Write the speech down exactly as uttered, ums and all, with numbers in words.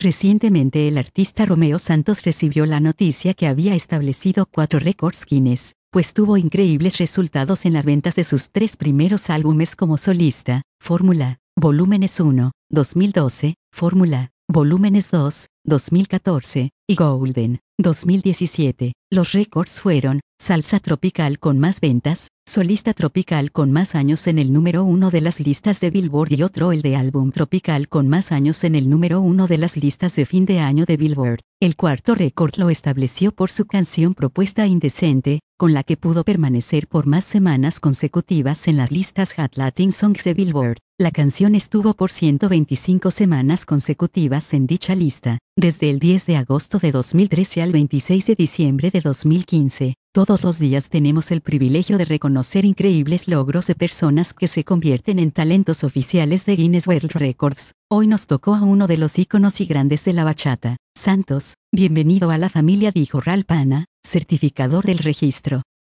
Recientemente el artista Romeo Santos recibió la noticia que había establecido cuatro récords Guinness, pues tuvo increíbles resultados en las ventas de sus tres primeros álbumes como solista: Fórmula, Volúmenes uno, dos mil doce, Fórmula, Volúmenes dos, dos mil catorce, y Golden, dos mil diecisiete. Los récords fueron: Salsa tropical con más ventas, solista tropical con más años en el número uno de las listas de Billboard y otro el de álbum tropical con más años en el número uno de las listas de fin de año de Billboard. El cuarto récord lo estableció por su canción Propuesta Indecente, con la que pudo permanecer por más semanas consecutivas en las listas Hot Latin Songs de Billboard. La canción estuvo por ciento veinticinco semanas consecutivas en dicha lista, desde el diez de agosto de dos mil trece al veintiséis de diciembre de dos mil quince. Todos los días tenemos el privilegio de reconocer increíbles logros de personas que se convierten en talentos oficiales de Guinness World Records. Hoy nos tocó a uno de los íconos y grandes de la bachata. Santos, bienvenido a la familia, dijo Ral Pana, certificador del registro.